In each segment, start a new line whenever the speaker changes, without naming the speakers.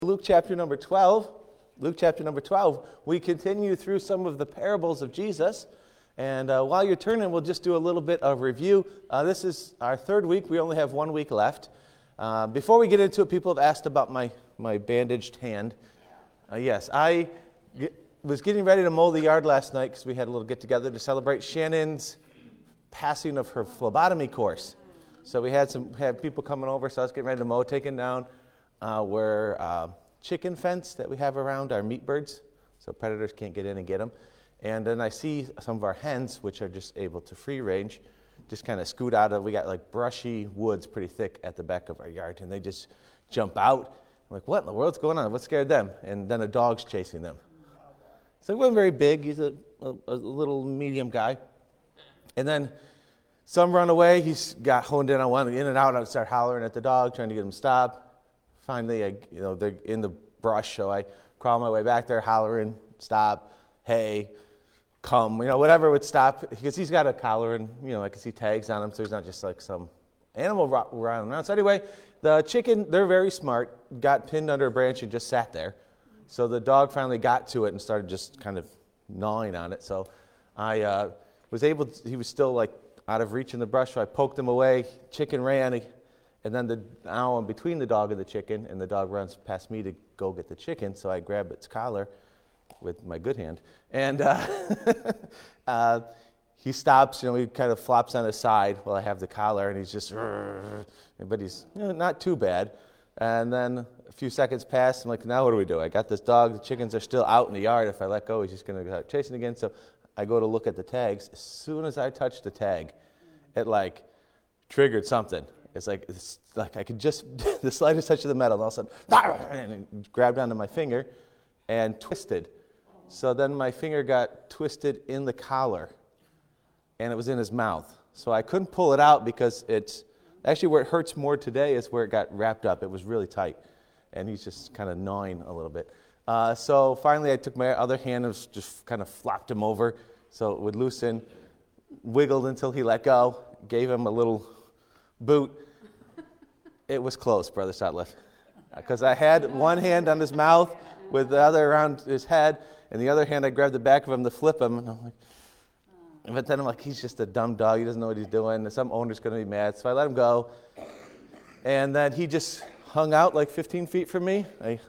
Luke chapter number 12. Luke chapter number 12. We continue through some of the parables of Jesus. And while you're turning, we'll just do a little bit of review. This is our third week. We only have 1 week left. Before we get into it, people have asked about my bandaged hand. Yes, I was getting ready to mow the yard last night because we had a little get-together to celebrate Shannon's passing of her phlebotomy course. So we had people coming over, so I was getting ready to mow, taking down chicken fence that we have around our meat birds, so predators can't get in and get them. And then I see some of our hens, which are just able to free range, just kind of scoot out of. We got like brushy woods pretty thick at the back of our yard, and they just jump out. I'm like, what in the world's going on? What scared them? And then a dog's chasing them. So he wasn't very big. He's a little medium guy. And then some run away. He's got honed in on one, in and out. I start hollering at the dog, trying to get him to stop. Finally, they're in the brush, so I crawl my way back there, hollering, stop, hey, come, whatever would stop, because he's got a collar and, I can see tags on him, so he's not just like some animal running around. So anyway, the chicken, they're very smart, got pinned under a branch and just sat there. So the dog finally got to it and started just kind of gnawing on it. So I was able to, he was still like out of reach in the brush, so I poked him away, chicken ran, and then now I'm between the dog and the chicken, and the dog runs past me to go get the chicken, so I grab its collar with my good hand, and he stops, he kind of flops on his side while I have the collar, and he's just, but he's not too bad. And then a few seconds pass, I'm like, now what do we do? I got this dog, the chickens are still out in the yard. If I let go, he's just going to start chasing again, so I go to look at the tags. As soon as I touch the tag, it triggered something. It's like I could just, the slightest touch of the metal, and all of a sudden, and it grabbed onto my finger and twisted. So then my finger got twisted in the collar, and it was in his mouth. So I couldn't pull it out because it's, actually where it hurts more today is where it got wrapped up. It was really tight, and he's just kind of gnawing a little bit. So finally I took my other hand and just kind of flopped him over so it would loosen, wiggled until he let go, gave him a little boot. It was close, Brother Sutliff, because I had one hand on his mouth with the other around his head, and the other hand I grabbed the back of him to flip him, and I'm like, but then I'm like, he's just a dumb dog, he doesn't know what he's doing, some owner's going to be mad, so I let him go, and then he just hung out like 15 feet from me.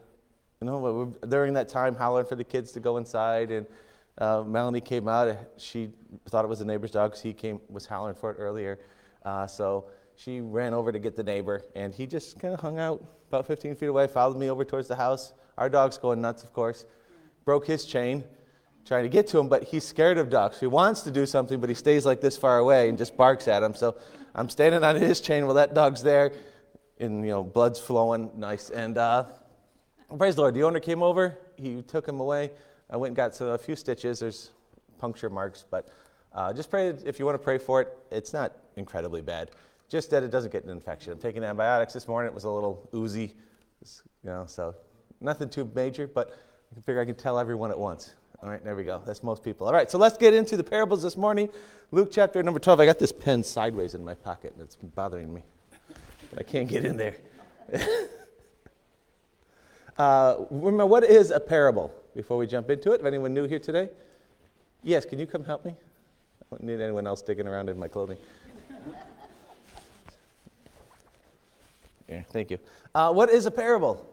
During that time, hollering for the kids to go inside, and Melanie came out. She thought it was the neighbor's dog because he was hollering for it earlier, so she ran over to get the neighbor, and he just kind of hung out about 15 feet away, followed me over towards the house. Our dog's going nuts, of course. Broke his chain, trying to get to him, but he's scared of dogs. He wants to do something, but he stays like this far away and just barks at him. So I'm standing on his chain while that dog's there, and blood's flowing, nice. And praise the Lord, the owner came over. He took him away. I went and got a few stitches. There's puncture marks, but just pray if you want to pray for it. It's not incredibly bad. Just that it doesn't get an infection. I'm taking antibiotics this morning. It was a little oozy, so nothing too major, but I figure I can tell everyone at once. All right, there we go. That's most people. All right, so let's get into the parables this morning. Luke chapter number 12. I got this pen sideways in my pocket, and it's bothering me. I can't get in there. Remember, what is a parable? Before we jump into it, if anyone new here today? Yes, can you come help me? I don't need anyone else digging around in my clothing. Yeah, thank you. What is a parable?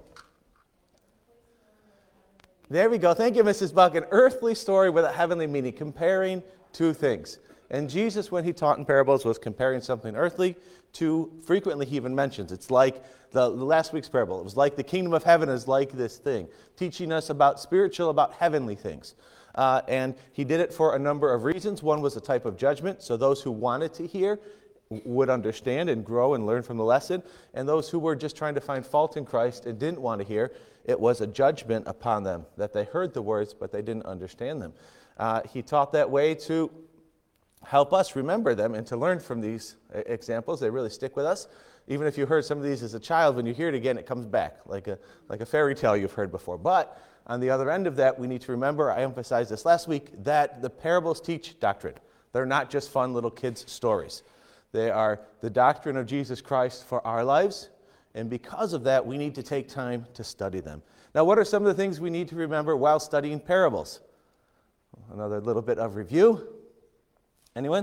There we go. Thank you, Mrs. Buck. An earthly story with a heavenly meaning, comparing two things. And Jesus, when he taught in parables, was comparing something earthly to, frequently he even mentions, it's like the last week's parable. It was like the kingdom of heaven is like this thing, teaching us about spiritual, about heavenly things. And he did it for a number of reasons. One was a type of judgment, so those who wanted to hear would understand and grow and learn from the lesson, and those who were just trying to find fault in Christ and didn't want to hear, it was a judgment upon them, that they heard the words, but they didn't understand them. He taught that way to help us remember them and to learn from these examples. They really stick with us. Even if you heard some of these as a child, when you hear it again, it comes back, like a fairy tale you've heard before. But on the other end of that, we need to remember, I emphasized this last week, that the parables teach doctrine. They're not just fun little kids' stories. They are the doctrine of Jesus Christ for our lives And because of that, we need to take time to study them. Now, what are some of the things we need to remember while studying parables? Another little bit of review. Anyone?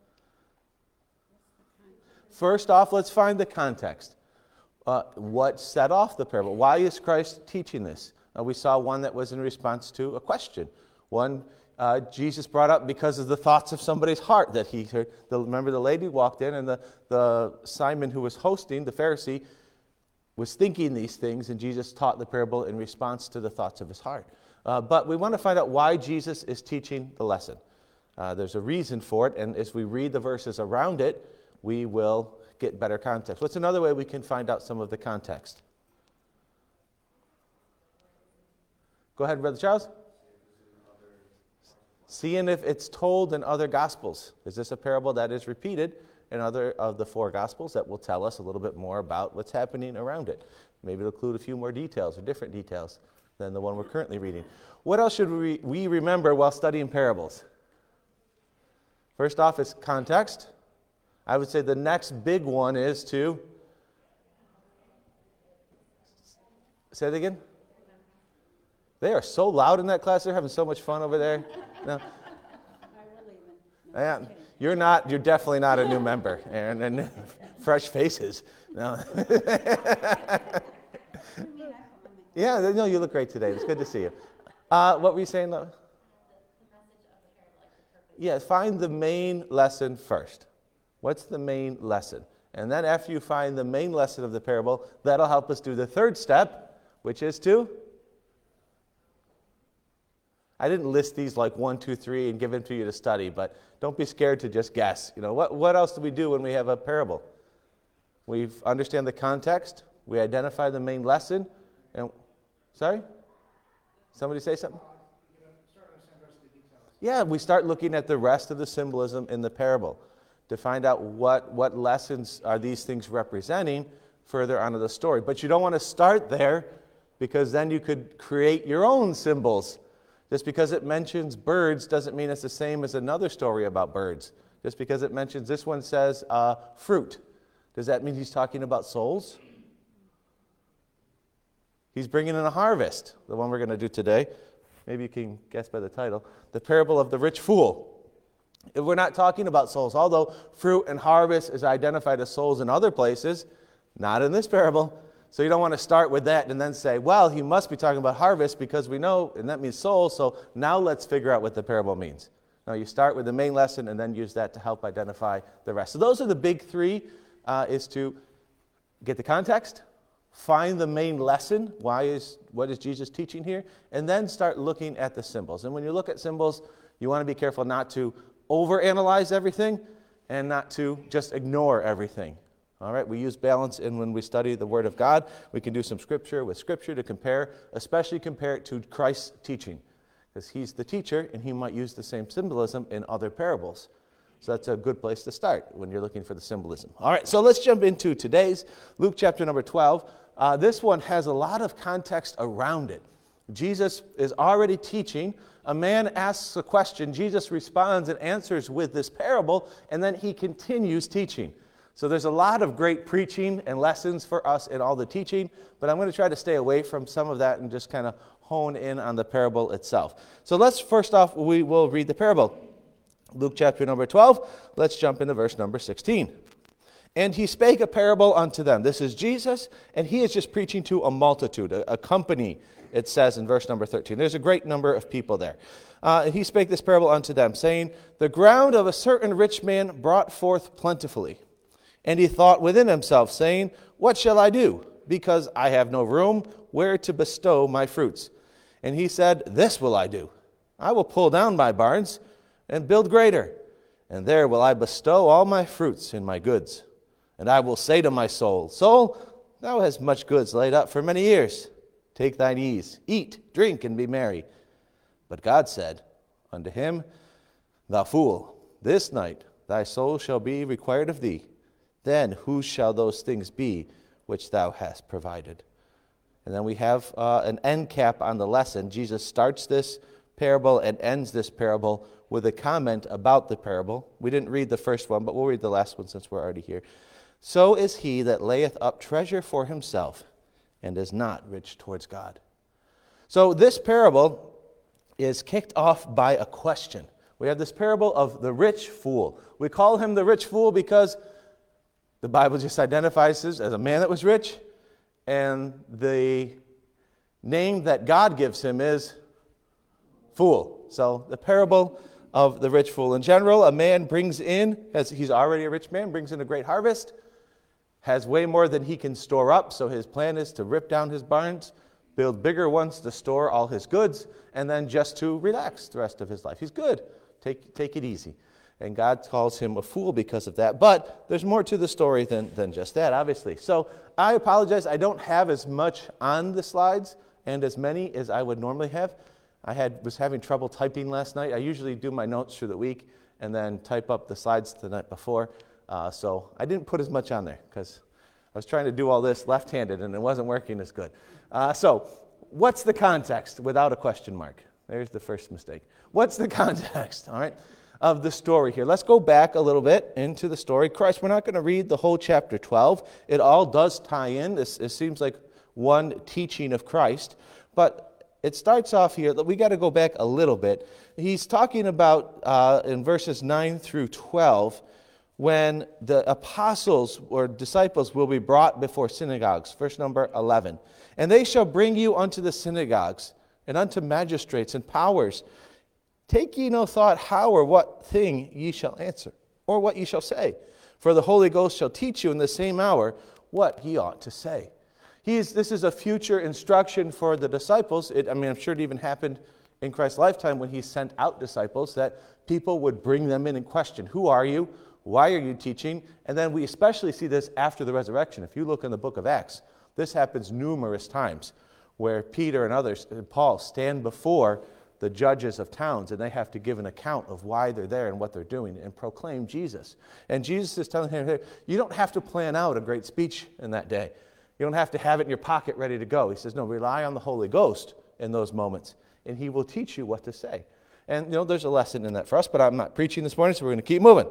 First off, let's find the context. What set off the parable? Why is Christ teaching this? We saw one that was in response to a question. One Jesus brought up because of the thoughts of somebody's heart that he heard. Remember the lady walked in, and the Simon who was hosting, the Pharisee, was thinking these things, and Jesus taught the parable in response to the thoughts of his heart. But we want to find out why Jesus is teaching the lesson. There's a reason for it, and as we read the verses around it, we will get better context. What's another way we can find out some of the context? Go ahead, Brother Charles. Seeing if it's told in other Gospels. Is this a parable that is repeated in other of the 4 Gospels that will tell us a little bit more about what's happening around it? Maybe it'll include a few more details or different details than the one we're currently reading. What else should we remember while studying parables? First off is context. I would say the next big one is to... Say it again? They are so loud in that class. They're having so much fun over there. No. Yeah, you're definitely not a new member, Aaron. And fresh faces. No. Yeah, no, you look great today. It's good to see you. What were you saying, though? Yeah, find the main lesson first. What's the main lesson? And then after you find the main lesson of the parable, that'll help us do the third step, which is to... I didn't list these like 1, 2, 3 and give them to you to study, but don't be scared to just guess. You know, what else do we do when we have a parable? We understand the context, we identify the main lesson, and... Sorry? Somebody say something? Yeah, we start looking at the rest of the symbolism in the parable to find out what lessons are these things representing further on in the story. But you don't want to start there, because then you could create your own symbols. Just because it mentions birds doesn't mean it's the same as another story about birds. Just because it mentions, this one says fruit. Does that mean he's talking about souls? He's bringing in a harvest, the one we're going to do today. Maybe you can guess by the title. The parable of the rich fool. If we're not talking about souls, although fruit and harvest is identified as souls in other places, not in this parable. So you don't want to start with that and then say, well, he must be talking about harvest because we know, and that means souls, so now let's figure out what the parable means. No, you start with the main lesson and then use that to help identify the rest. So those are the big 3, is to get the context, find the main lesson, what is Jesus teaching here, and then start looking at the symbols. And when you look at symbols, you want to be careful not to overanalyze everything and not to just ignore everything. All right, we use balance, and when we study the Word of God, we can do some Scripture with Scripture to compare, especially compare it to Christ's teaching, because He's the teacher, and He might use the same symbolism in other parables. So that's a good place to start when you're looking for the symbolism. All right, so let's jump into today's Luke chapter number 12. This one has a lot of context around it. Jesus is already teaching. A man asks a question. Jesus responds and answers with this parable, and then He continues teaching. So there's a lot of great preaching and lessons for us in all the teaching, but I'm going to try to stay away from some of that and just kind of hone in on the parable itself. So let's first off, we will read the parable. Luke chapter number 12, let's jump into verse number 16. And he spake a parable unto them. This is Jesus, and he is just preaching to a multitude, a company, it says in verse number 13. There's a great number of people there. And he spake this parable unto them, saying, The ground of a certain rich man brought forth plentifully. And he thought within himself, saying, What shall I do? Because I have no room where to bestow my fruits. And he said, This will I do. I will pull down my barns and build greater. And there will I bestow all my fruits and my goods. And I will say to my soul, Soul, thou hast much goods laid up for many years. Take thine ease, eat, drink, and be merry. But God said unto him, Thou fool, this night thy soul shall be required of thee. Then whose shall those things be which thou hast provided? And then we have an end cap on the lesson. Jesus starts this parable and ends this parable with a comment about the parable. We didn't read the first one, but we'll read the last one since we're already here. so is he that layeth up treasure for himself and is not rich towards God. So this parable is kicked off by a question. We have this parable of the rich fool. We call him the rich fool because the Bible just identifies him as a man that was rich, and the name that God gives him is fool. So the parable of the rich fool. In general, a man brings in, as he's already a rich man, brings in a great harvest, has way more than he can store up, so his plan is to rip down his barns, build bigger ones to store all his goods, and then just to relax the rest of his life. He's good. Take it easy. And God calls him a fool because of that. But there's more to the story than just that, obviously. So I apologize. I don't have as much on the slides and as many as I would normally have. Was having trouble typing last night. I usually do my notes through the week and then type up the slides the night before. So I didn't put as much on there because I was trying to do all this left-handed and it wasn't working as good. So what's the context without a question mark? There's the first mistake. What's the context, all right, of the story here? Let's go back a little bit into the story. Christ, we're not going to read the whole chapter 12. It all does tie in. It seems like one teaching of Christ. But it starts off here. We got to go back a little bit. He's talking about in verses 9 through 12 when the apostles or disciples will be brought before synagogues. Verse number 11. And they shall bring you unto the synagogues and unto magistrates and powers. Take ye no thought how or what thing ye shall answer, or what ye shall say. For the Holy Ghost shall teach you in the same hour what ye ought to say. This is a future instruction for the disciples. I'm sure it even happened in Christ's lifetime when he sent out disciples, that people would bring them in and question, who are you? Why are you teaching? And then we especially see this after the resurrection. If you look in the book of Acts, this happens numerous times where Peter and others, and Paul, stand before the judges of towns, and they have to give an account of why they're there and what they're doing and proclaim Jesus. And Jesus is telling him, hey, you don't have to plan out a great speech in that day. You don't have to have it in your pocket ready to go. He says, no, rely on the Holy Ghost in those moments, and he will teach you what to say. And, there's a lesson in that for us, but I'm not preaching this morning, so we're going to keep moving.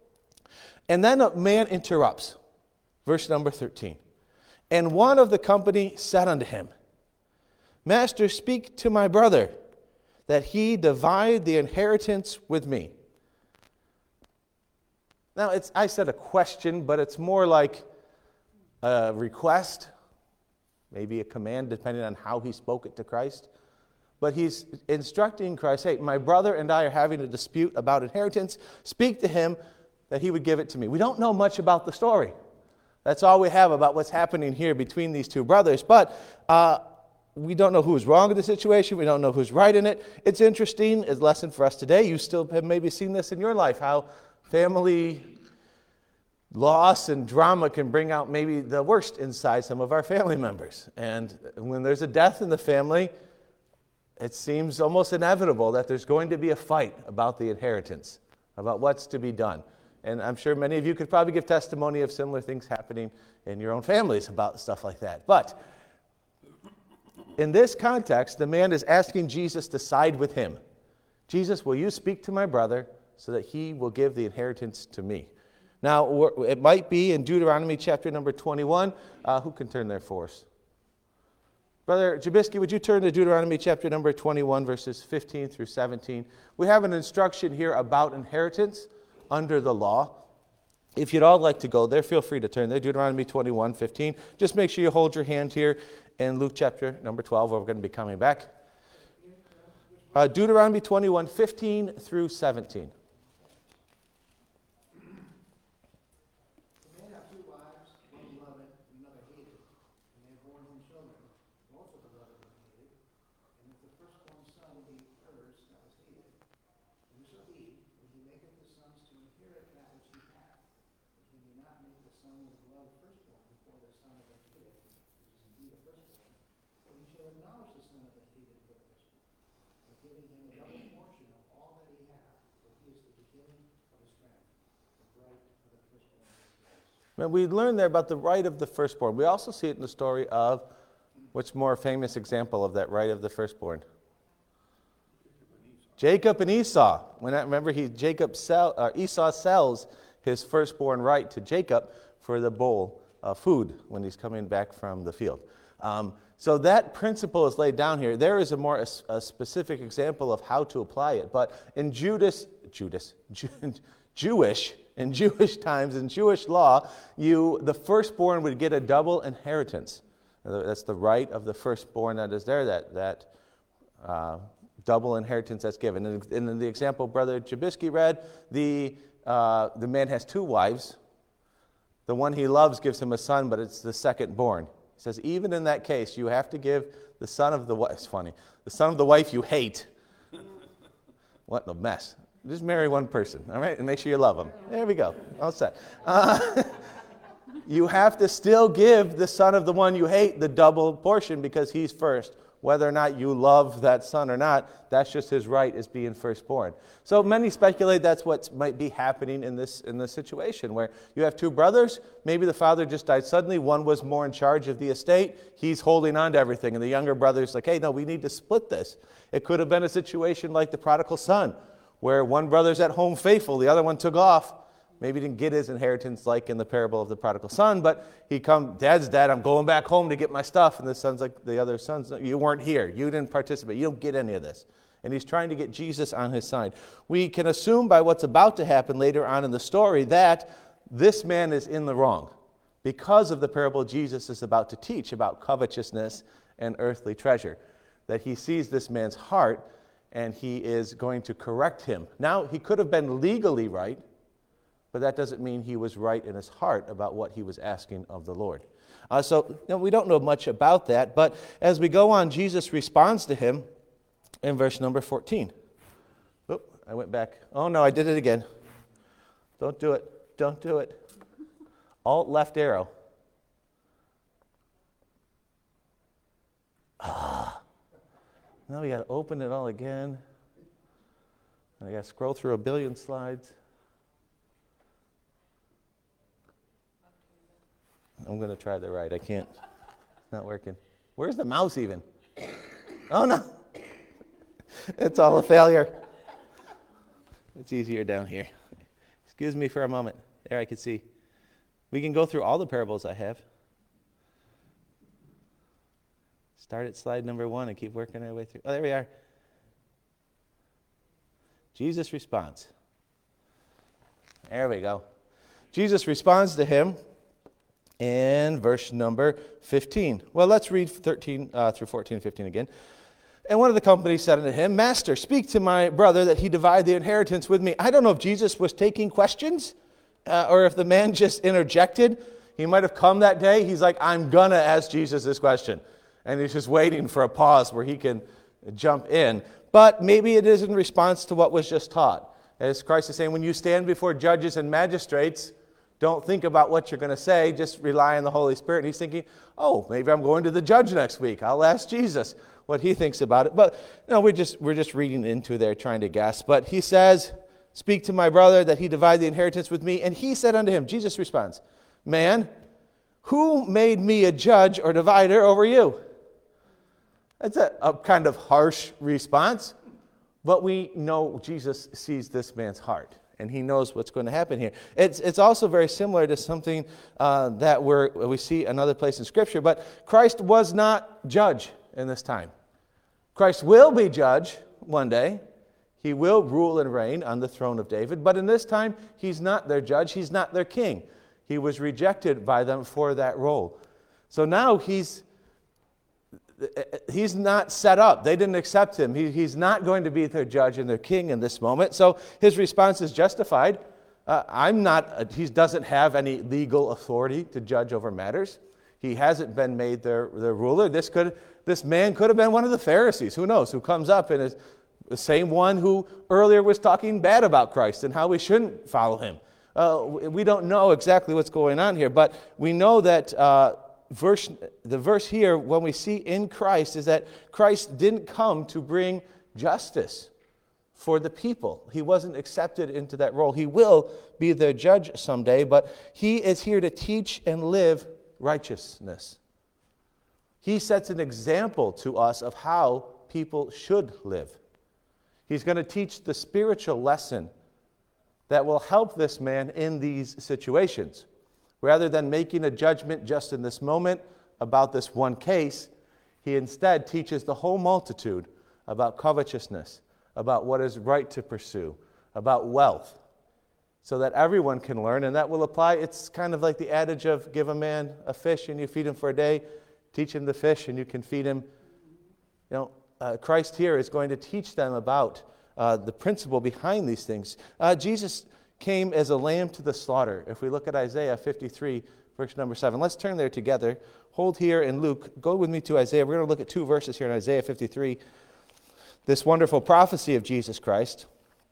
And then a man interrupts. Verse number 13. And one of the company said unto him, Master, speak to my brother, that he divide the inheritance with me. Now, I said a question, but it's more like a request, maybe a command, depending on how he spoke it to Christ. But he's instructing Christ, hey, my brother and I are having a dispute about inheritance. Speak to him that he would give it to me. We don't know much about the story. That's all we have about what's happening here between these two brothers. But we don't know who's wrong in the situation. We don't know who's right in it. It's interesting. It's a lesson for us today. You still have maybe seen this in your life, how family loss and drama can bring out maybe the worst inside some of our family members. And when there's a death in the family, it seems almost inevitable that there's going to be a fight about the inheritance, about what's to be done. And I'm sure many of you could probably give testimony of similar things happening in your own families about stuff like that. But in this context, the man is asking Jesus to side with him. Jesus, will you speak to my brother so that he will give the inheritance to me? Now, it might be in Deuteronomy chapter number 21. Who can turn there for us? Brother Jabisky, would you turn to Deuteronomy chapter number 21, verses 15 through 17? We have an instruction here about inheritance under the law. If you'd all like to go there, feel free to turn there. Deuteronomy 21, 15. Just make sure you hold your hand here in Luke chapter number 12, where we're going to be coming back. Deuteronomy 21, 15 through 17. And we learn there about the right of the firstborn. We also see it in the story of, which more famous example of that right of the firstborn? Jacob and Esau. Esau sells his firstborn right to Jacob for the bowl of food when he's coming back from the field. So that principle is laid down here. There is a specific example of how to apply it. But in Jewish times, in Jewish law, the firstborn would get a double inheritance. That's the right of the firstborn that is there, that double inheritance that's given. And in the example Brother Jabisky read, the man has two wives. The one he loves gives him a son, but it's the second born. He says, even in that case, you have to give the son of the wife, it's funny, the son of the wife you hate. What a mess. Just marry one person, all right, and make sure you love them. There we go, all set. You have to still give the son of the one you hate the double portion because he's first. Whether or not you love that son or not, that's just his right as being firstborn. So many speculate that's what might be happening in this situation where you have two brothers. Maybe the father just died suddenly. One was more in charge of the estate. He's holding on to everything. And the younger brother's like, hey, no, we need to split this. It could have been a situation like the prodigal son where one brother's at home faithful, the other one took off. Maybe didn't get his inheritance like in the parable of the prodigal son, but Dad's dead, I'm going back home to get my stuff. And the son's like, the other son's, you weren't here. You didn't participate. You don't get any of this. And he's trying to get Jesus on his side. We can assume by what's about to happen later on in the story that this man is in the wrong because of the parable Jesus is about to teach about covetousness and earthly treasure. That he sees this man's heart and he is going to correct him. Now, he could have been legally right, but that doesn't mean he was right in his heart about what he was asking of the Lord. We don't know much about that, but as we go on, Jesus responds to him in verse number 14. Oop, I went back. Oh no, I did it again. Don't do it. Don't do it. Alt left arrow. Now we got to open it all again. And I got to scroll through a billion slides. I'm going to try the right. I can't. It's not working. Where's the mouse even? Oh, no. It's all a failure. It's easier down here. Excuse me for a moment. There, I can see. We can go through all the parables I have. Start at slide number 1 and keep working our way through. Oh, there we are. Jesus responds. There we go. Jesus responds to him in verse number 15. Well, let's read 13 through 14 and 15 again. And one of the company said unto him, Master, speak to my brother that he divide the inheritance with me. I don't know if Jesus was taking questions or if the man just interjected. He might have come that day. He's like, I'm going to ask Jesus this question. And he's just waiting for a pause where he can jump in. But maybe it is in response to what was just taught. As Christ is saying, when you stand before judges and magistrates, don't think about what you're going to say. Just rely on the Holy Spirit. And he's thinking, oh, maybe I'm going to the judge next week. I'll ask Jesus what he thinks about it. But no, we're just reading into there, trying to guess. But he says, speak to my brother that he divide the inheritance with me. And he said unto him, Jesus responds, Man, who made me a judge or divider over you? That's a kind of harsh response. But we know Jesus sees this man's heart. And he knows what's going to happen here. It's also very similar to something that we see another place in Scripture. But Christ was not judge in this time. Christ will be judge one day. He will rule and reign on the throne of David. But in this time, he's not their judge. He's not their king. He was rejected by them for that role. So now he's not set up. They didn't accept him. He's not going to be their judge and their king in this moment. So his response is justified. He doesn't have any legal authority to judge over matters. He hasn't been made their ruler. This man could have been one of the Pharisees. Who knows? Who comes up and is the same one who earlier was talking bad about Christ and how we shouldn't follow him. We don't know exactly what's going on here, but we know that the verse here, when we see in Christ, is that Christ didn't come to bring justice for the people. He wasn't accepted into that role. He will be their judge someday, but he is here to teach and live righteousness. He sets an example to us of how people should live. He's going to teach the spiritual lesson that will help this man in these situations. Rather than making a judgment just in this moment about this one case, he instead teaches the whole multitude about covetousness, about what is right to pursue, about wealth, so that everyone can learn, and that will apply. It's kind of like the adage of give a man a fish and you feed him for a day, teach him the fish and you can feed him. Christ here is going to teach them about the principle behind these things. Jesus came as a lamb to the slaughter. If we look at Isaiah 53, verse number 7. Let's turn there together. Hold here in Luke. Go with me to Isaiah. We're going to look at two verses here in Isaiah 53. This wonderful prophecy of Jesus Christ.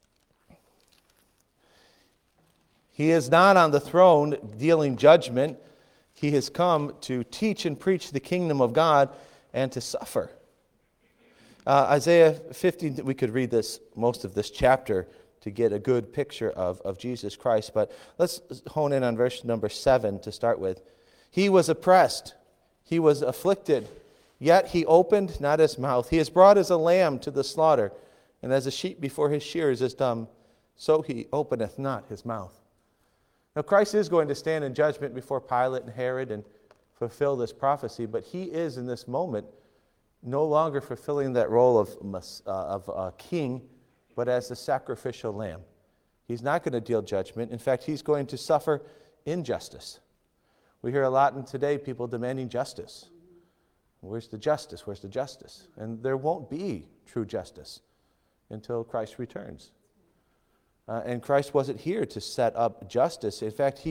He is not on the throne dealing judgment. He has come to teach and preach the kingdom of God and to suffer. Isaiah 50, we could read most of this chapter to get a good picture of Jesus Christ, but let's hone in on verse number 7 to start with. He was oppressed, he was afflicted, yet he opened not his mouth. He is brought as a lamb to the slaughter, and as a sheep before his shearers is dumb, so he openeth not his mouth. Now Christ is going to stand in judgment before Pilate and Herod and fulfill this prophecy, but he is in this moment no longer fulfilling that role of king, but as the sacrificial lamb. He's not going to deal judgment. In fact, he's going to suffer injustice. We hear a lot in today people demanding justice. Where's the justice? Where's the justice? And there won't be true justice until Christ returns. And Christ wasn't here to set up justice. In fact,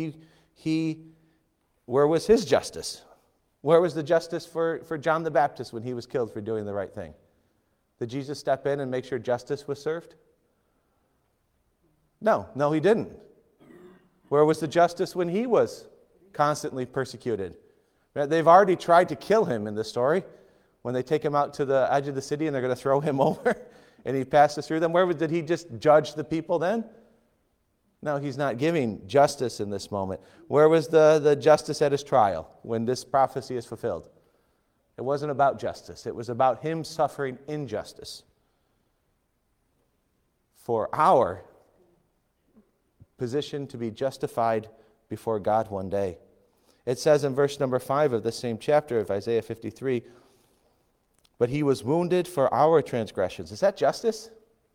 where was his justice? Where was the justice for John the Baptist when he was killed for doing the right thing? Did Jesus step in and make sure justice was served? No, he didn't. Where was the justice when he was constantly persecuted? They've already tried to kill him in this story. When they take him out to the edge of the city and they're going to throw him over and he passes through them, did he just judge the people then? No, he's not giving justice in this moment. Where was the justice at his trial when this prophecy is fulfilled? It wasn't about justice. It was about him suffering injustice for our position to be justified before God one day. It says in verse number 5 of the same chapter of Isaiah 53, but he was wounded for our transgressions. Is that justice?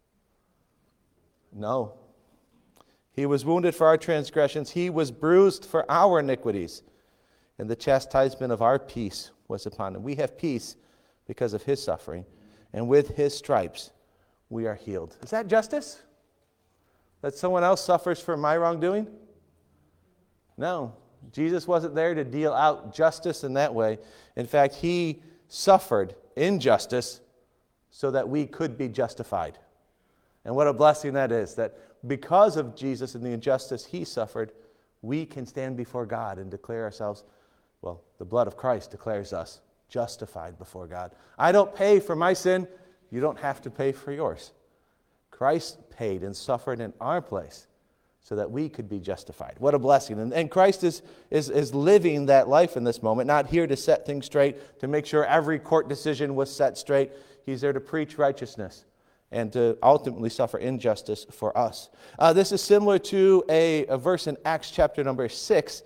No. He was wounded for our transgressions. He was bruised for our iniquities. And the chastisement of our peace was upon him. We have peace because of his suffering. And with his stripes, we are healed. Is that justice? That someone else suffers for my wrongdoing? No. Jesus wasn't there to deal out justice in that way. In fact, he suffered injustice so that we could be justified. And what a blessing that is, that because of Jesus and the injustice he suffered, we can stand before God and declare ourselves, well, the blood of Christ declares us justified before God. I don't pay for my sin. You don't have to pay for yours. Christ paid and suffered in our place so that we could be justified. What a blessing. And Christ is living that life in this moment, not here to set things straight, to make sure every court decision was set straight. He's there to preach righteousness and to ultimately suffer injustice for us. This is similar to a verse in Acts chapter number 6.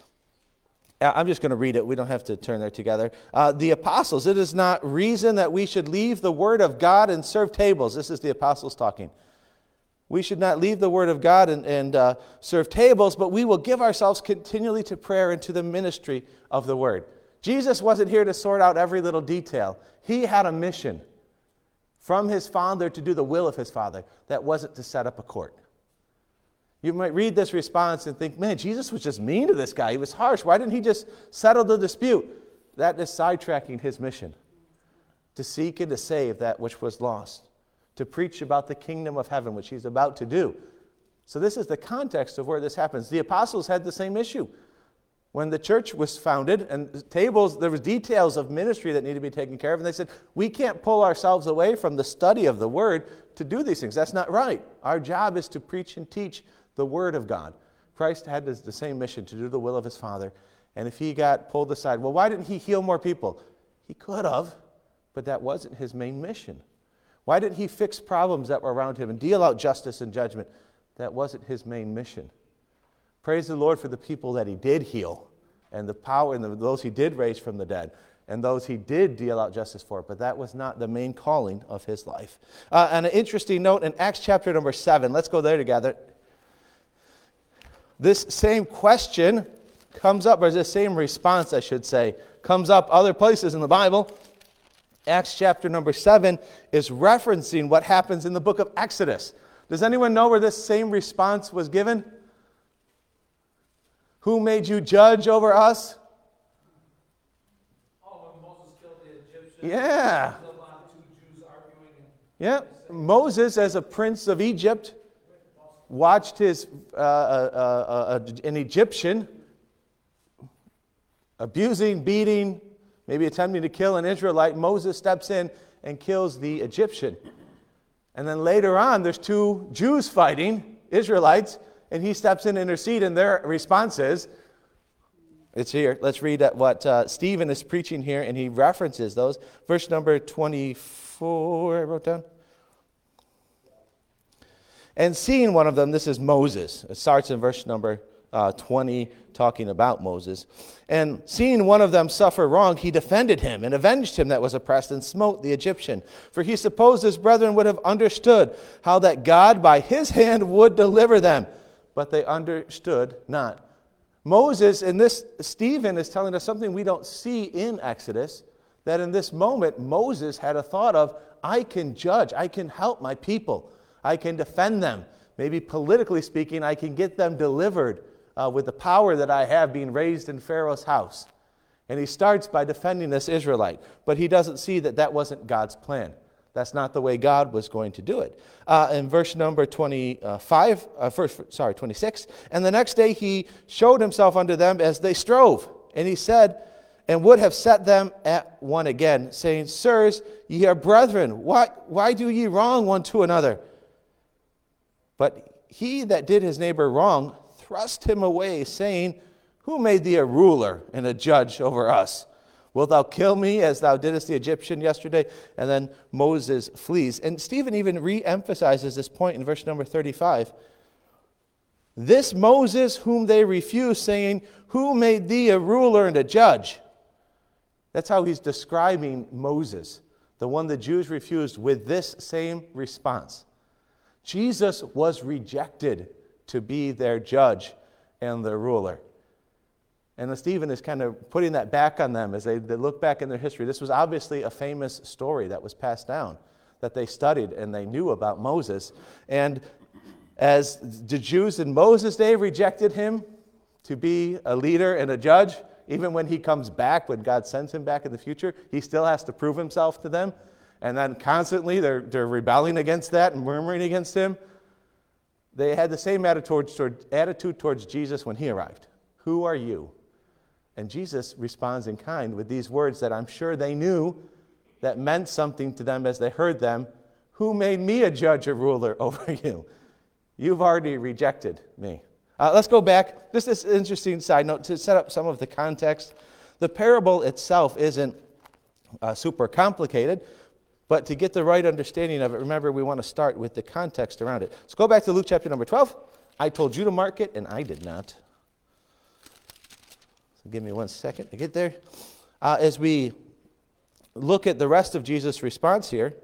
I'm just going to read it. We don't have to turn there together. The apostles, it is not reason that we should leave the word of God and serve tables. This is the apostles talking. We should not leave the word of God and serve tables, but we will give ourselves continually to prayer and to the ministry of the word. Jesus wasn't here to sort out every little detail. He had a mission from his Father to do the will of his Father. That wasn't to set up a court. You might read this response and think, man, Jesus was just mean to this guy. He was harsh. Why didn't he just settle the dispute? That is sidetracking his mission, to seek and to save that which was lost, to preach about the kingdom of heaven, which he's about to do. So this is the context of where this happens. The apostles had the same issue. When the church was founded and tables, there was details of ministry that needed to be taken care of, and they said, we can't pull ourselves away from the study of the word to do these things. That's not right. Our job is to preach and teach the word of God. Christ had the same mission, to do the will of his Father. And if he got pulled aside, well, why didn't he heal more people? He could have, but that wasn't his main mission. Why didn't he fix problems that were around him and deal out justice and judgment? That wasn't his main mission. Praise the Lord for the people that he did heal, and the power, and those he did raise from the dead, and those he did deal out justice for. But that was not the main calling of his life. And an interesting note in Acts chapter number 7. Let's go there together. This same question comes up, or this same response, I should say, comes up other places in the Bible. Acts chapter number 7 is referencing what happens in the book of Exodus. Does anyone know where this same response was given? Who made you judge over us?
Oh, when Moses killed the Egyptians.
Yeah.
Two Jews arguing.
Yeah. Moses, as a prince of Egypt, watched an Egyptian abusing, beating, maybe attempting to kill an Israelite. Moses steps in and kills the Egyptian. And then later on, there's two Jews fighting, Israelites, and he steps in to intercede, and their response is, it's here. Let's read what Stephen is preaching here, and he references those. Verse number 24, I wrote down. And seeing one of them, this is Moses. It starts in verse number 20, talking about Moses. And seeing one of them suffer wrong, he defended him and avenged him that was oppressed and smote the Egyptian. For he supposed his brethren would have understood how that God by his hand would deliver them. But they understood not. Moses, in this, Stephen is telling us something we don't see in Exodus, that in this moment, Moses had a thought of, I can judge, I can help my people, I can defend them. Maybe politically speaking, I can get them delivered with the power that I have being raised in Pharaoh's house. And he starts by defending this Israelite, but he doesn't see that that wasn't God's plan. That's not the way God was going to do it. In verse number 26, and the next day he showed himself unto them as they strove. And he said, and would have set them at one again, saying, Sirs, ye are brethren, why do ye wrong one to another? But he that did his neighbor wrong thrust him away, saying, Who made thee a ruler and a judge over us? Wilt thou kill me as thou didst the Egyptian yesterday? And then Moses flees. And Stephen even re-emphasizes this point in verse number 35. This Moses whom they refused, saying, Who made thee a ruler and a judge? That's how he's describing Moses, the one the Jews refused, with this same response. Jesus was rejected to be their judge and their ruler. And Stephen is kind of putting that back on them as they look back in their history. This was obviously a famous story that was passed down, that they studied and they knew about Moses. And as the Jews in Moses' day rejected him to be a leader and a judge, even when he comes back, when God sends him back in the future, he still has to prove himself to them. And then constantly they're rebelling against that and murmuring against him. They had the same attitude towards Jesus when he arrived. Who are you? And Jesus responds in kind with these words that I'm sure they knew that meant something to them as they heard them. Who made me a judge or ruler over you? You've already rejected me. Let's go back. This is an interesting side note to set up some of the context. The parable itself isn't super complicated, but to get the right understanding of it, remember we want to start with the context around it. Let's go back to Luke chapter number 12. I told you to mark it, and I did not. Give me 1 second to get there. As we look at the rest of Jesus' response here,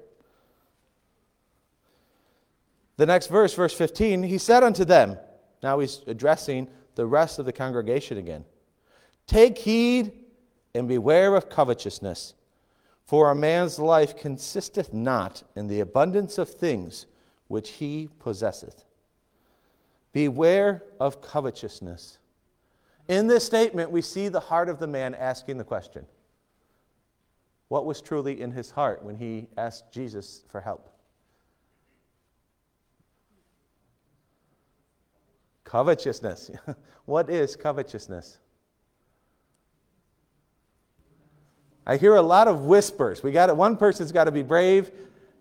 the next verse, verse 15, he said unto them, now he's addressing the rest of the congregation again, Take heed and beware of covetousness, for a man's life consisteth not in the abundance of things which he possesseth. Beware of covetousness. In this statement, we see the heart of the man asking the question. What was truly in his heart when he asked Jesus for help? Covetousness. What is covetousness? I hear a lot of whispers. One person's got to be brave.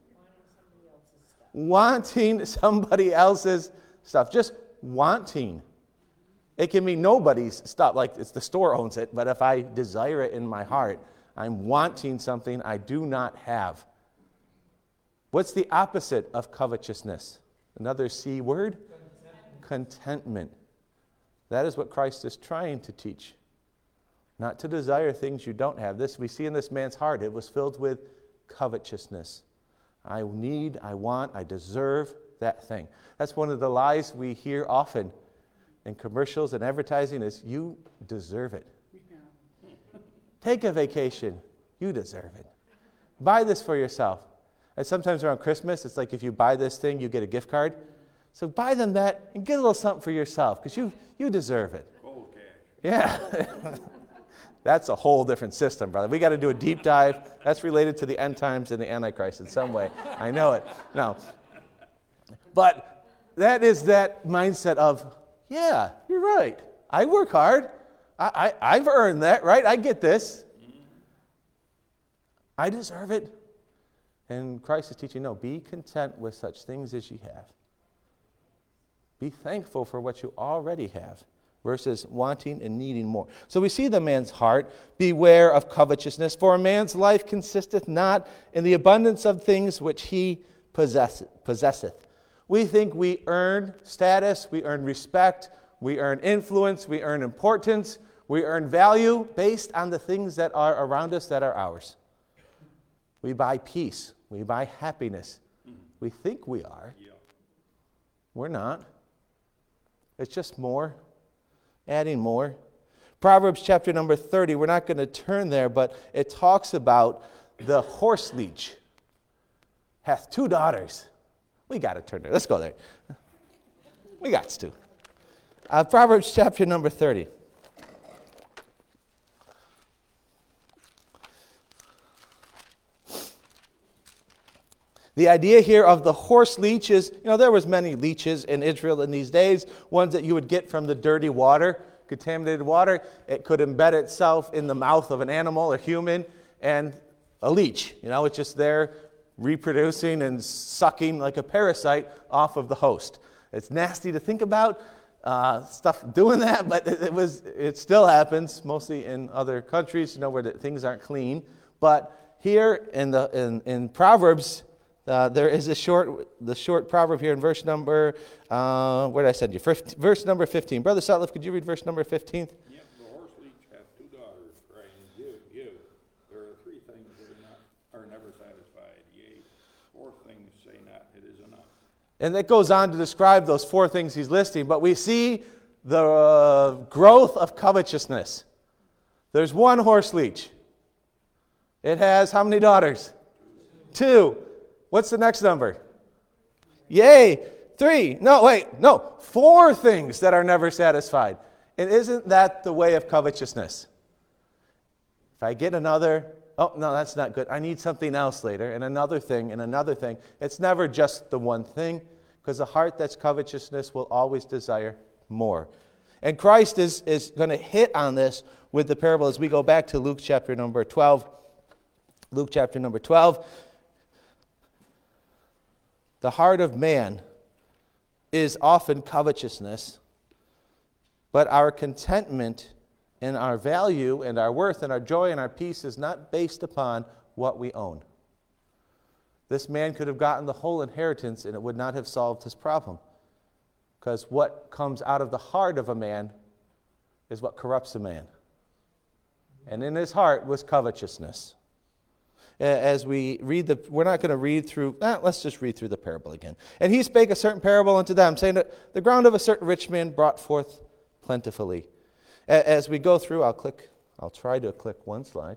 Wanting somebody else's stuff. Just wanting. It can mean nobody's stuff, like it's the store owns it, but if I desire it in my heart, I'm wanting something I do not have. What's the opposite of covetousness? Another C word? Contentment. That is what Christ is trying to teach. Not to desire things you don't have. This we see in this man's heart. It was filled with covetousness. I need, I want, I deserve that thing. That's one of the lies we hear often in commercials and advertising is, you deserve it. Take a vacation. You deserve it. Buy this for yourself. And sometimes around Christmas, it's like if you buy this thing, you get a gift card. So buy them that and get a little something for yourself because you deserve it.
Okay.
Yeah. That's a whole different system, brother. We got to do a deep dive. That's related to the end times and the Antichrist in some way. I know it. No. But that is that mindset of, yeah, you're right. I work hard. I've earned that, right? I get this. I deserve it. And Christ is teaching, no, be content with such things as you have. Be thankful for what you already have versus wanting and needing more. So we see the man's heart. Beware of covetousness, for a man's life consisteth not in the abundance of things which he possesseth. We think we earn status, we earn respect, we earn influence, we earn importance, we earn value based on the things that are around us that are ours. We buy peace. We buy happiness. We think we are.
Yeah.
We're not. It's just more, adding more. Proverbs chapter number 30, we're not going to turn there, but it talks about the horse leech hath 2 daughters. We got to turn there. Let's go there. We got to. Proverbs chapter number 30. The idea here of the horse leech is, there was many leeches in Israel in these days, ones that you would get from the dirty water, contaminated water. It could embed itself in the mouth of an animal, a human, and a leech. It's just there reproducing and sucking like a parasite off of the host. It's nasty to think about, stuff doing that, but it still happens, mostly in other countries, where things aren't clean. But here in Proverbs, there is the short proverb here in verse number, where did I send you? Verse number 15. Brother Sutliff, could you read verse number 15?
Yep, the horse leech hath 2 daughters, crying, give, give. There are 3 things that are never satisfied. Yea, 4 things say not, it is enough.
And it goes on to describe those 4 things he's listing, but we see the growth of covetousness. There's 1 horse leech. It has how many daughters? 2. What's the next number? Yay, 3. No, 4 things that are never satisfied. And isn't that the way of covetousness? If I get another, oh, no, that's not good. I need something else later, and another thing, and another thing. It's never just the one thing, because a heart that's covetousness will always desire more. And Christ is going to hit on this with the parable as we go back to Luke chapter number 12. Luke chapter number 12. The heart of man is often covetousness, but our contentment and our value and our worth and our joy and our peace is not based upon what we own. This man could have gotten the whole inheritance and it would not have solved his problem, because what comes out of the heart of a man is what corrupts a man. And in his heart was covetousness. As we read we're not going to read through, let's just read through the parable again. And he spake a certain parable unto them, saying that the ground of a certain rich man brought forth plentifully. As we go through, I'll try to click one slide.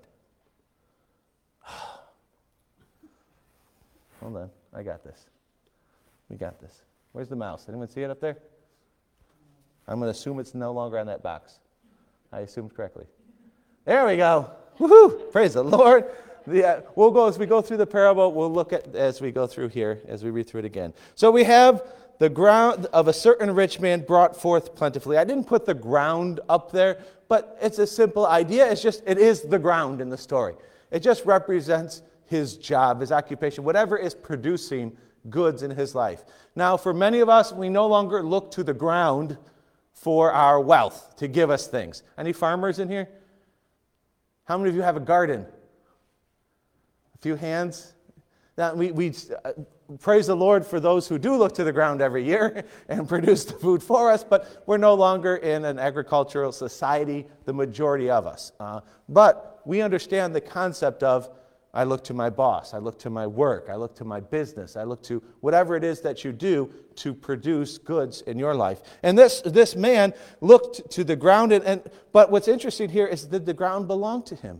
Hold on, I got this. We got this. Where's the mouse? Anyone see it up there? I'm going to assume it's no longer on that box. I assumed correctly. There we go. Woohoo! Praise the Lord. We'll go as we go through the parable. We'll look at as we go through here, as we read through it again. So we have the ground of a certain rich man brought forth plentifully. I didn't put the ground up there, but it's a simple idea. It is the ground in the story. It just represents his job, his occupation, whatever is producing goods in his life. Now, for many of us, we no longer look to the ground for our wealth to give us things. Any farmers in here? How many of you have a garden? Few hands. Now, we praise the Lord for those who do look to the ground every year and produce the food for us, but we're no longer in an agricultural society, the majority of us. But we understand the concept of, I look to my boss, I look to my work, I look to my business, I look to whatever it is that you do to produce goods in your life. And this man looked to the ground, but what's interesting here is, did the ground belong to him?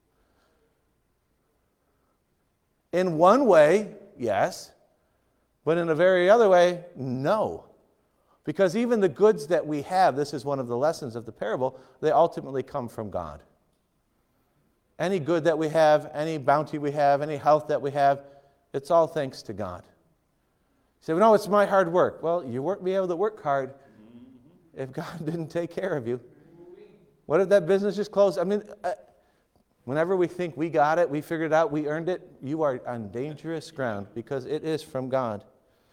In one way, yes, but in a very other way, no. Because even the goods that we have, this is one of the lessons of the parable, they ultimately come from God. Any good that we have, any bounty we have, any health that we have, it's all thanks to God. You say, well, no, it's my hard work. Well, you wouldn't be able to work hard if God didn't take care of you. What if that business just closed? I mean, whenever we think we got it, we figured it out, we earned it, you are on dangerous ground because it is from God.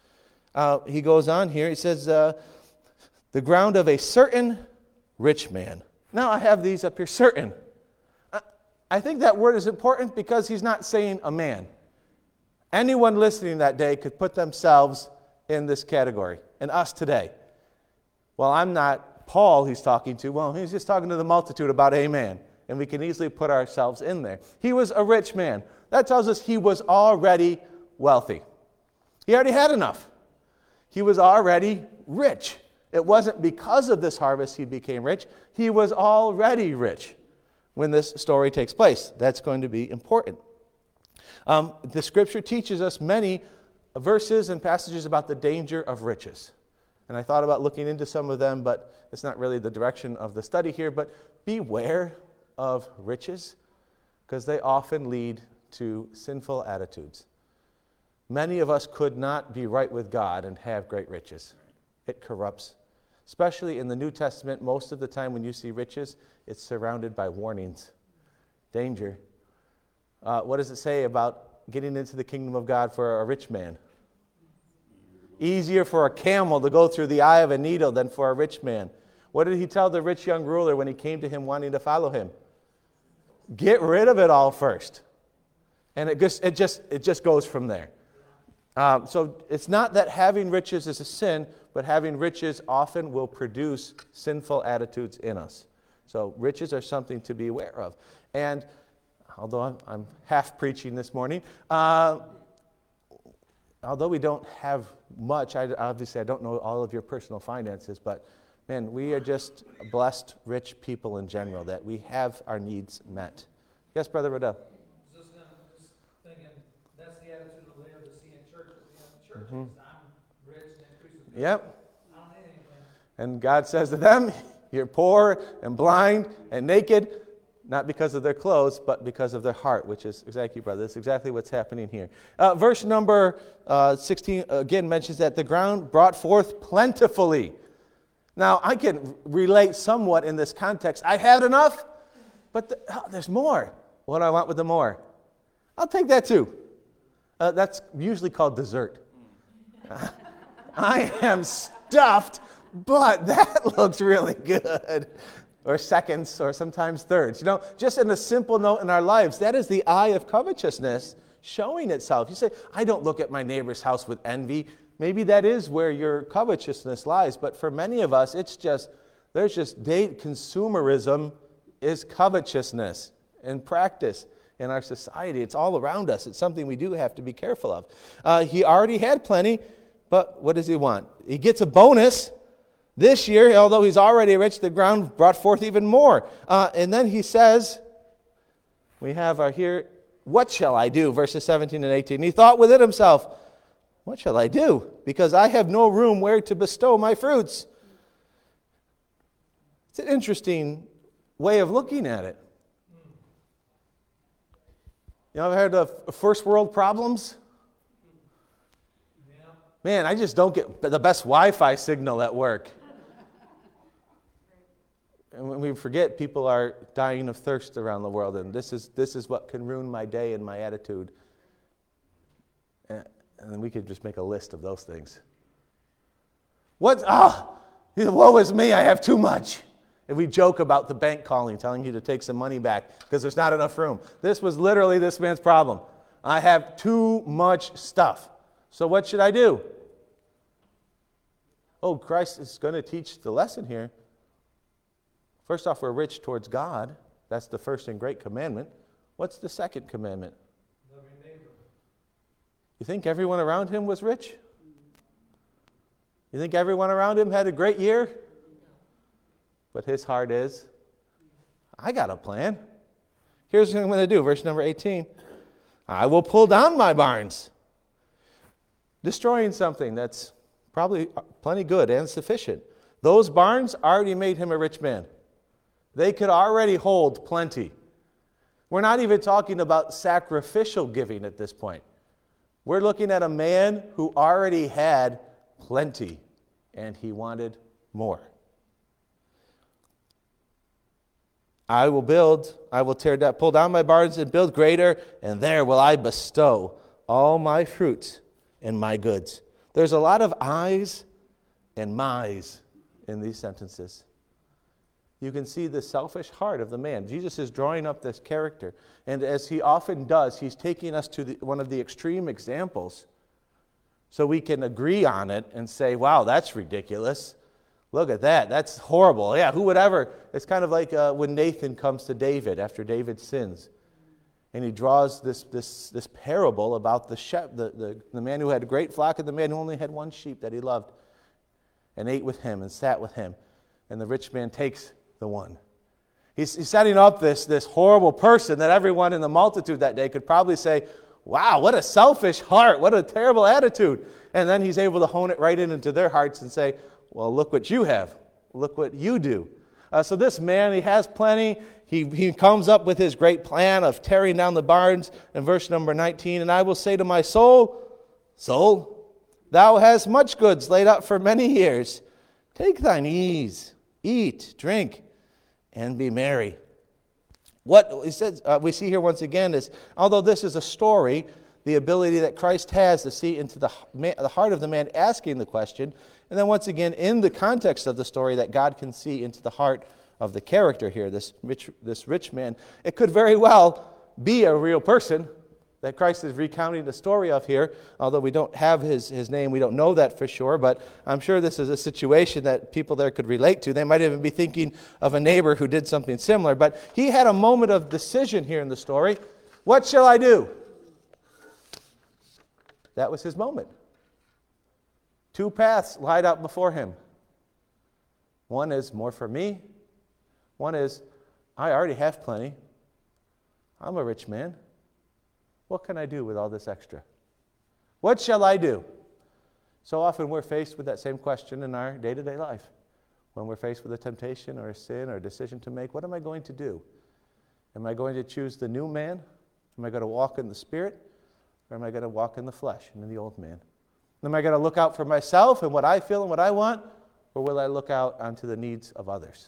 He goes on here, he says, the ground of a certain rich man. Now I have these up here, certain. I think that word is important because he's not saying a man. Anyone listening that day could put themselves in this category, and us today. Well, I'm not Paul he's talking to. Well, he's just talking to the multitude about a man, and we can easily put ourselves in there. He was a rich man. That tells us he was already wealthy. He already had enough. He was already rich. It wasn't because of this harvest he became rich. He was already rich when this story takes place. That's going to be important. The scripture teaches us many verses and passages about the danger of riches. And I thought about looking into some of them, but it's not really the direction of the study here. But beware of riches, because they often lead to sinful attitudes. Many of us could not be right with God and have great riches. It corrupts. Especially in the New Testament, most of the time when you see riches, it's surrounded by warnings. Danger. What does it say about getting into the kingdom of God for a rich man? Easier for a camel to go through the eye of a needle than for a rich man. What did he tell the rich young ruler when he came to him wanting to follow him? Get rid of it all first. And it just goes from there. So it's not that having riches is a sin, but having riches often will produce sinful attitudes in us. So riches are something to be aware of. And although I'm half preaching this morning, although we don't have much, obviously I don't know all of your personal finances, but man, we are just blessed, rich people in general, that we have our needs met. Yes, Brother Rodell?
Just thinking, that's the attitude of Laodicea church. Church is, I'm rich and increases.
Yep.
I don't need anything.
And God says to them, you're poor and blind and naked, not because of their clothes, but because of their heart, which is exactly, brother, that's exactly what's happening here. Verse number 16 again mentions that the ground brought forth plentifully. Now, I can relate somewhat in this context. I had enough, but there's more. What do I want with the more? I'll take that too. That's usually called dessert. I am stuffed, but that looks really good. Or seconds, or sometimes thirds. You know, just in a simple note in our lives, that is the eye of covetousness showing itself. You say, I don't look at my neighbor's house with envy. Maybe that is where your covetousness lies, but for many of us, consumerism is covetousness in practice in our society. It's all around us. It's something we do have to be careful of. He already had plenty, but what does he want? He gets a bonus. This year, although he's already rich, the ground brought forth even more. And then he says, we have here, what shall I do? Verses 17 and 18. He thought within himself, what shall I do? Because I have no room where to bestow my fruits. It's an interesting way of looking at it. You know, I've heard of first world problems.
Yeah.
Man, I just don't get the best Wi-Fi signal at work. And when we forget, people are dying of thirst around the world, and this is what can ruin my day and my attitude. And then we could just make a list of those things. Woe is me, I have too much. And we joke about the bank calling, telling you to take some money back because there's not enough room. This was literally this man's problem. I have too much stuff. So what should I do? Oh, Christ is going to teach the lesson here. First off, we're rich towards God. That's the first and great commandment. What's the second commandment?
Love your neighbor.
You think everyone around him was rich? You think everyone around him had a great year? But his heart is, I got a plan. Here's what I'm going to do. Verse number 18. I will pull down my barns. Destroying something that's probably plenty good and sufficient. Those barns already made him a rich man. They could already hold plenty. We're not even talking about sacrificial giving at this point. We're looking at a man who already had plenty, and he wanted more. I will pull down my barns and build greater, and there will I bestow all my fruits and my goods. There's a lot of I's and my's in these sentences. You can see the selfish heart of the man. Jesus is drawing up this character. And as he often does, he's taking us to one of the extreme examples so we can agree on it and say, wow, that's ridiculous. Look at that. That's horrible. Yeah, who would ever? It's kind of like when Nathan comes to David after David sins. And he draws this parable about the man who had a great flock and the man who only had one sheep that he loved and ate with him and sat with him. And the rich man takes the one. He's setting up this horrible person that everyone in the multitude that day could probably say, wow, what a selfish heart, what a terrible attitude. And then he's able to hone it right into their hearts and say, well, look what you have. Look what you do. So this man, he has plenty. He comes up with his great plan of tearing down the barns in verse number 19. And I will say to my soul, soul, thou hast much goods laid up for many years. Take thine ease, eat, drink, and be merry. What he says, we see here once again is, although this is a story, the ability that Christ has to see into the heart of the man asking the question, and then once again, in the context of the story, that God can see into the heart of the character here, this rich man. It could very well be a real person that Christ is recounting the story of here, although we don't have his name, we don't know that for sure, but I'm sure this is a situation that people there could relate to. They might even be thinking of a neighbor who did something similar, but he had a moment of decision here in the story. What shall I do? That was his moment. Two paths lied out before him. One is more for me. One is, I already have plenty. I'm a rich man. What can I do with all this extra? What shall I do? So often we're faced with that same question in our day-to-day life. When we're faced with a temptation or a sin or a decision to make, what am I going to do? Am I going to choose the new man? Am I going to walk in the Spirit? Or am I going to walk in the flesh and in the old man? Am I going to look out for myself and what I feel and what I want? Or will I look out onto the needs of others?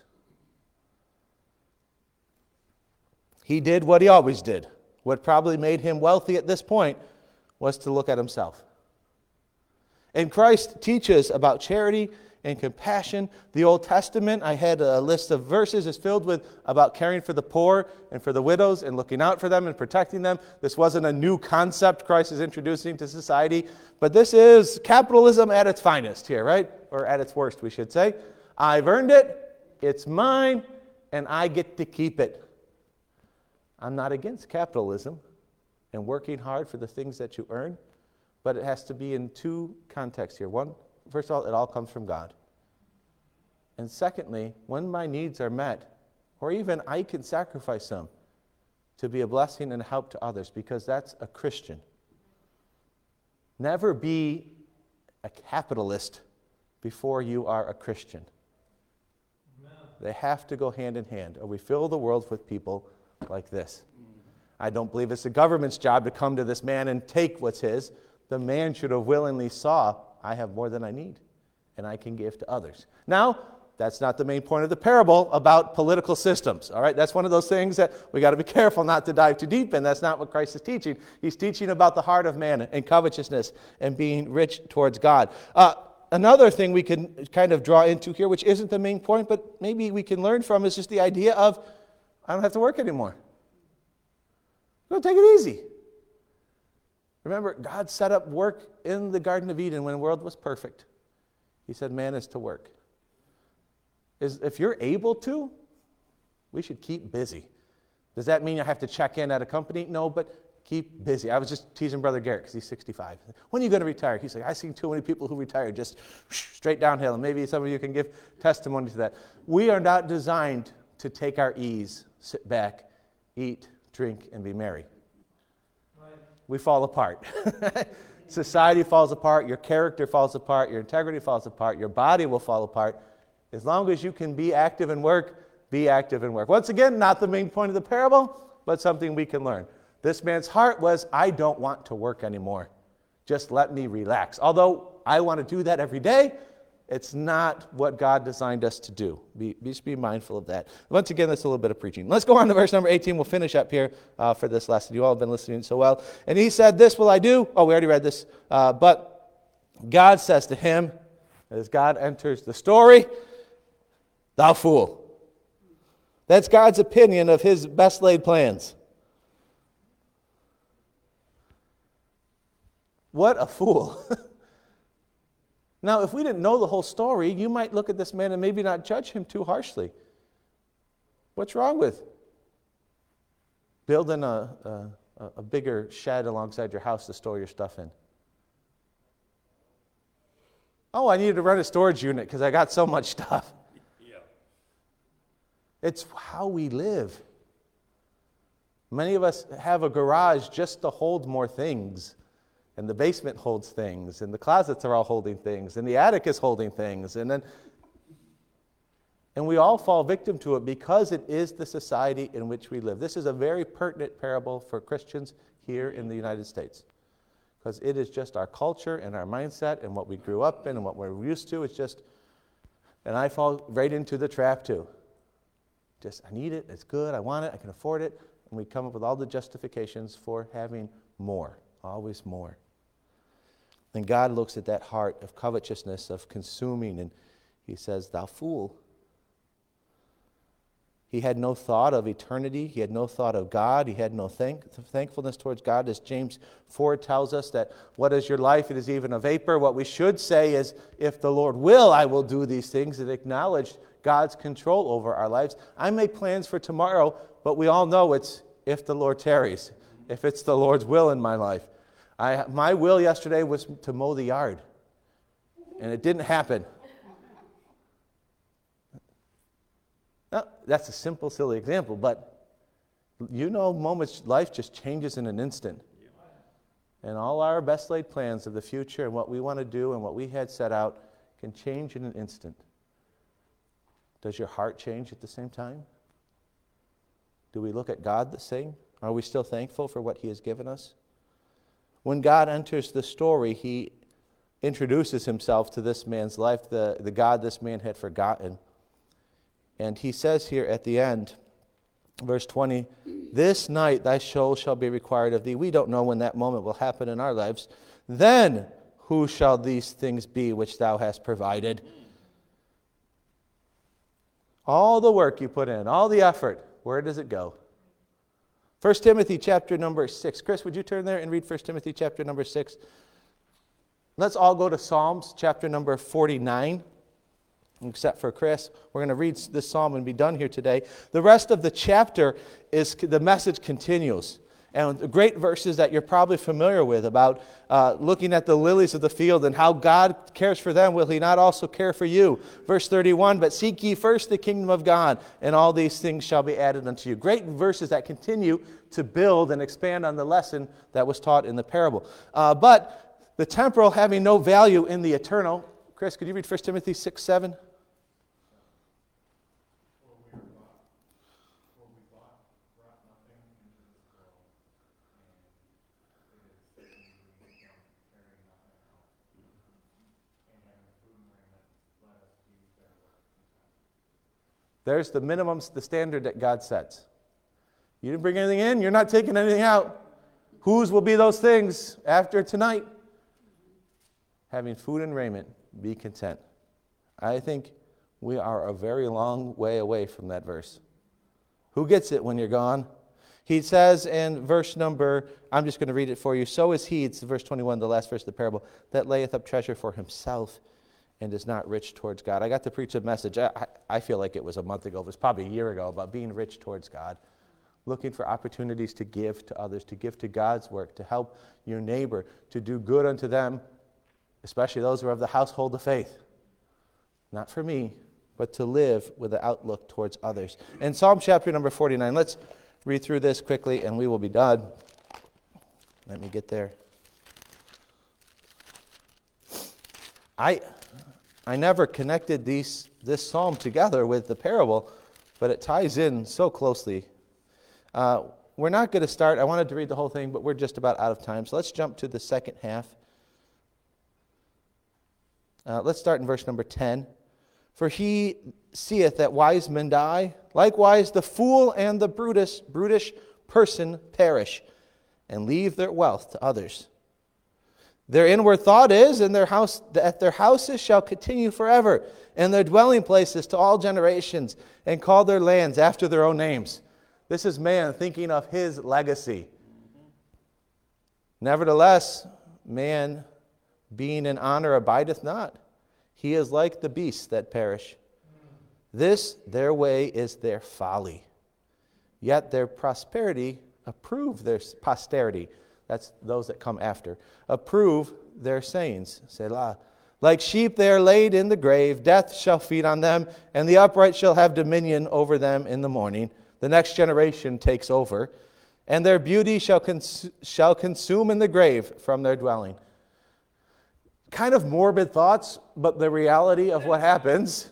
He did what he always did. What probably made him wealthy at this point was to look at himself. And Christ teaches about charity and compassion. The Old Testament, I had a list of verses, is filled with about caring for the poor and for the widows and looking out for them and protecting them. This wasn't a new concept Christ is introducing to society, but this is capitalism at its finest here, right? Or at its worst, we should say. I've earned it, it's mine, and I get to keep it. I'm not against capitalism and working hard for the things that you earn, but it has to be in two contexts here. One, first of all, it all comes from God. And secondly, when my needs are met, or even I can sacrifice some to be a blessing and a help to others, because that's a Christian. Never be a capitalist before you are a Christian.
Amen.
They have to go hand in hand, or we fill the world with people like this. I don't believe it's the government's job to come to this man and take what's his. The man should have willingly saw, I have more than I need, and I can give to others. Now, that's not the main point of the parable about political systems, all right? That's one of those things that we got to be careful not to dive too deep in. That's not what Christ is teaching. He's teaching about the heart of man and covetousness and being rich towards God. Another thing we can kind of draw into here, which isn't the main point, but maybe we can learn from, is just the idea of, I don't have to work anymore. I'm going to take it easy. Remember, God set up work in the Garden of Eden when the world was perfect. He said man is to work. If you're able to, we should keep busy. Does that mean I have to check in at a company? No, but keep busy. I was just teasing Brother Garrett because he's 65. When are you going to retire? He's like, I've seen too many people who retire just straight downhill. And maybe some of you can give testimony to that. We are not designed to take our ease, sit back, eat, drink, and be merry.
Right.
We fall apart. Society falls apart. Your character falls apart. Your integrity falls apart. Your body will fall apart. As long as you can be active and work, be active and work. Once again, not the main point of the parable, but something we can learn. This man's heart was, I don't want to work anymore. Just let me relax. Although I want to do that every day, it's not what God designed us to do. Just be mindful of that. Once again, that's a little bit of preaching. Let's go on to verse number 18. We'll finish up here for this lesson. You all have been listening so well. And he said, this will I do. Oh, we already read this. But God says to him, as God enters the story, thou fool. That's God's opinion of his best laid plans. What a fool. Now, if we didn't know the whole story, you might look at this man and maybe not judge him too harshly. What's wrong with building a bigger shed alongside your house to store your stuff in? Oh, I needed to rent a storage unit because I got so much stuff.
Yeah.
It's how we live. Many of us have a garage just to hold more things. And the basement holds things, and the closets are all holding things, and the attic is holding things, and we all fall victim to it because it is the society in which we live. This is a very pertinent parable for Christians here in the United States, because it is just our culture and our mindset and what we grew up in and what we're used to. It's just, and I fall right into the trap too. Just, I need it, it's good, I want it, I can afford it, and we come up with all the justifications for having more, always more. And God looks at that heart of covetousness, of consuming, and he says, thou fool. He had no thought of eternity. He had no thought of God. He had no thankfulness towards God. As James 4 tells us that what is your life? It is even a vapor. What we should say is, if the Lord will, I will do these things, and acknowledge God's control over our lives. I make plans for tomorrow, but we all know it's if the Lord tarries, if it's the Lord's will in my life. My will yesterday was to mow the yard, and it didn't happen. Now, that's a simple, silly example, but you know, life just changes in an instant. And all our best laid plans of the future and what we want to do and what we had set out can change in an instant. Does your heart change at the same time? Do we look at God the same? Are we still thankful for what he has given us? When God enters the story, he introduces himself to this man's life, the God this man had forgotten. And he says here at the end, verse 20, this night thy soul shall be required of thee. We don't know when that moment will happen in our lives. Then who shall these things be which thou hast provided? All the work you put in, all the effort, where does it go? 1 Timothy chapter number 6. Chris, would you turn there and read 1 Timothy chapter number 6? Let's all go to Psalms chapter number 49. Except for Chris. We're going to read this psalm and be done here today. The rest of the chapter is, the message continues. And the great verses that you're probably familiar with about looking at the lilies of the field and how God cares for them, will he not also care for you? Verse 31, but seek ye first the kingdom of God, and all these things shall be added unto you. Great verses that continue to build and expand on the lesson that was taught in the parable. But the temporal having no value in the eternal. Chris, could you read 1 Timothy 6:7? There's the minimum, the standard that God sets. You didn't bring anything in, you're not taking anything out. Whose will be those things after tonight? Having food and raiment, be content. I think we are a very long way away from that verse. Who gets it when you're gone? He says in verse number, I'm just going to read it for you. So is he, it's verse 21, the last verse of the parable, that layeth up treasure for himself and is not rich towards God. I got to preach a message, I feel like it was a month ago, it was probably a year ago, about being rich towards God. Looking for opportunities to give to others, to give to God's work, to help your neighbor, to do good unto them, especially those who are of the household of faith. Not for me, but to live with an outlook towards others. In Psalm chapter number 49, let's read through this quickly and we will be done. Let me get there. I never connected this psalm together with the parable, but it ties in so closely. We're not going to start, I wanted to read the whole thing, but we're just about out of time. So let's jump to the second half. Let's start in verse number 10. For he seeth that wise men die, likewise the fool and the brutish person perish, and leave their wealth to others. Their inward thought is, that their houses shall continue forever, and their dwelling places to all generations, and call their lands after their own names. This is man thinking of his legacy. Nevertheless, man being in honor abideth not. He is like the beasts that perish. This their way is their folly. Yet their prosperity approve their posterity. That's those that come after. Approve their sayings. Selah. Like sheep they are laid in the grave. Death shall feed on them, and the upright shall have dominion over them in the morning. The next generation takes over, and their beauty shall consume in the grave from their dwelling. Kind of morbid thoughts, but the reality of what happens.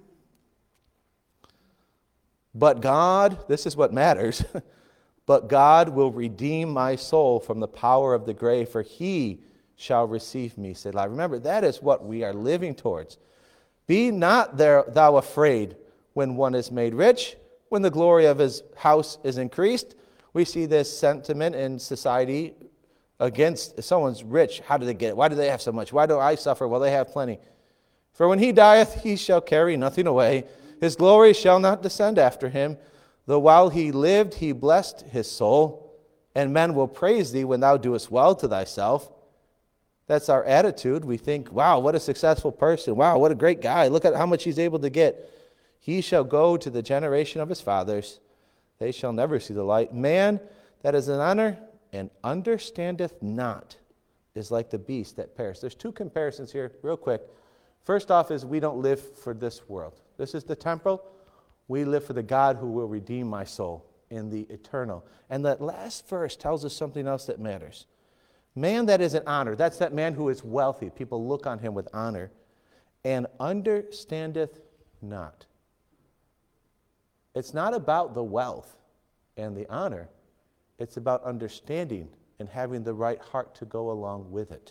But God, this is what matters, but God will redeem my soul from the power of the grave, for he shall receive me, Selah. Remember, that is what we are living towards. Be not thou afraid when one is made rich, when the glory of his house is increased. We see this sentiment in society against, if someone's rich, how do they get it? Why do they have so much? Why do I suffer? Well, they have plenty. For when he dieth, he shall carry nothing away. His glory shall not descend after him. Though while he lived, he blessed his soul. And men will praise thee when thou doest well to thyself. That's our attitude. We think, wow, what a successful person. Wow, what a great guy. Look at how much he's able to get. He shall go to the generation of his fathers. They shall never see the light. Man that is in honor and understandeth not is like the beast that perish. There's two comparisons here, real quick. First off is we don't live for this world. This is the temporal. We live for the God who will redeem my soul in the eternal. And that last verse tells us something else that matters. Man that is in honor, that's that man who is wealthy. People look on him with honor. And understandeth not. It's not about the wealth and the honor. It's about understanding and having the right heart to go along with it.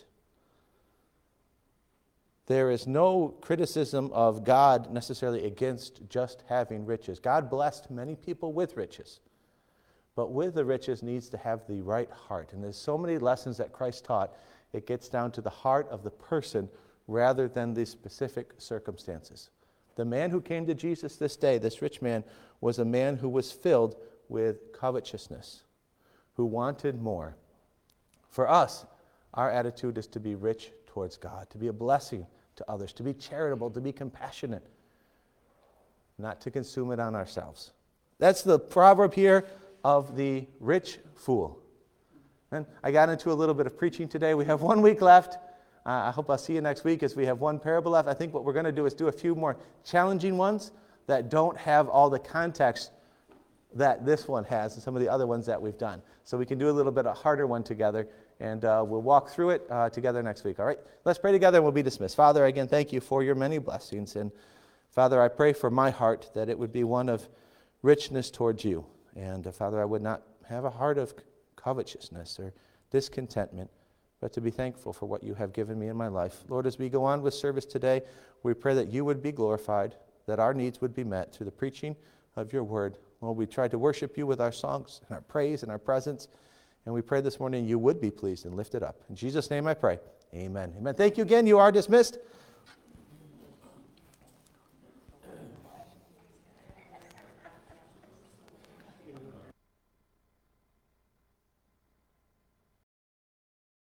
There is no criticism of God necessarily against just having riches. God blessed many people with riches. But with the riches needs to have the right heart. And there's so many lessons that Christ taught. It gets down to the heart of the person rather than the specific circumstances. The man who came to Jesus this day, this rich man, was a man who was filled with covetousness, who wanted more. For us, our attitude is to be rich towards God, to be a blessing to others, to be charitable, to be compassionate, not to consume it on ourselves. That's the proverb here of the rich fool. And I got into a little bit of preaching today. We have 1 week left. I hope I'll see you next week as we have one parable left. I think what we're going to do is do a few more challenging ones that don't have all the context that this one has and some of the other ones that we've done. So we can do a little bit of a harder one together, and we'll walk through it together next week. All right? Let's pray together and we'll be dismissed. Father, again, thank you for your many blessings. And Father, I pray for my heart that it would be one of richness towards you. And Father, I would not have a heart of covetousness or discontentment, but to be thankful for what you have given me in my life. Lord, as we go on with service today, we pray that you would be glorified, that our needs would be met through the preaching of your word. Lord, we try to worship you with our songs and our praise and our presence, and we pray this morning you would be pleased and lifted up. In Jesus' name I pray. Amen. Amen. Thank you again. You are dismissed.